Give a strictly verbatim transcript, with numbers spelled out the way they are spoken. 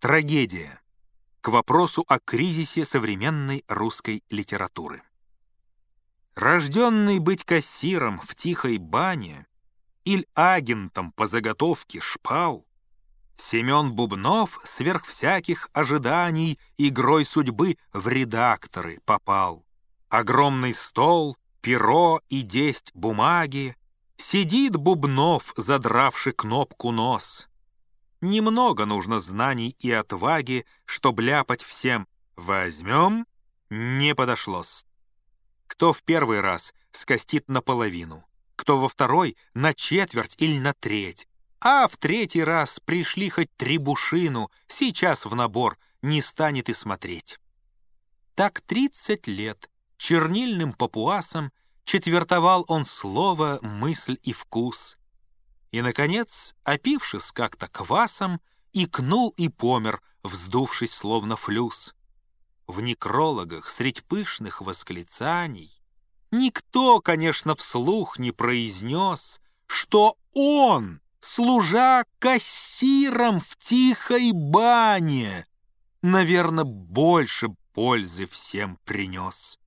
Трагедия. К вопросу о кризисе современной русской литературы. Рожденный быть кассиром в тихой бане или агентом по заготовке шпал, Семен Бубнов сверх всяких ожиданий игрой судьбы в редакторы попал. Огромный стол, перо и десть бумаги, сидит Бубнов, задравши кнопку нос. Немного нужно знаний и отваги, чтоб ляпать всем «возьмем» не подошлось. Кто в первый раз скостит наполовину, кто во второй — на четверть или на треть, а в третий раз пришли хоть трибушину, сейчас в набор не станет и смотреть. Так тридцать лет чернильным папуасом четвертовал он слово, мысль и вкус. И, наконец, опившись как-то квасом, икнул и помер, вздувшись словно флюс. В некрологах средь пышных восклицаний никто, конечно, вслух не произнес, что он, служа кассиром в тихой бане, наверно, больше пользы всем принес.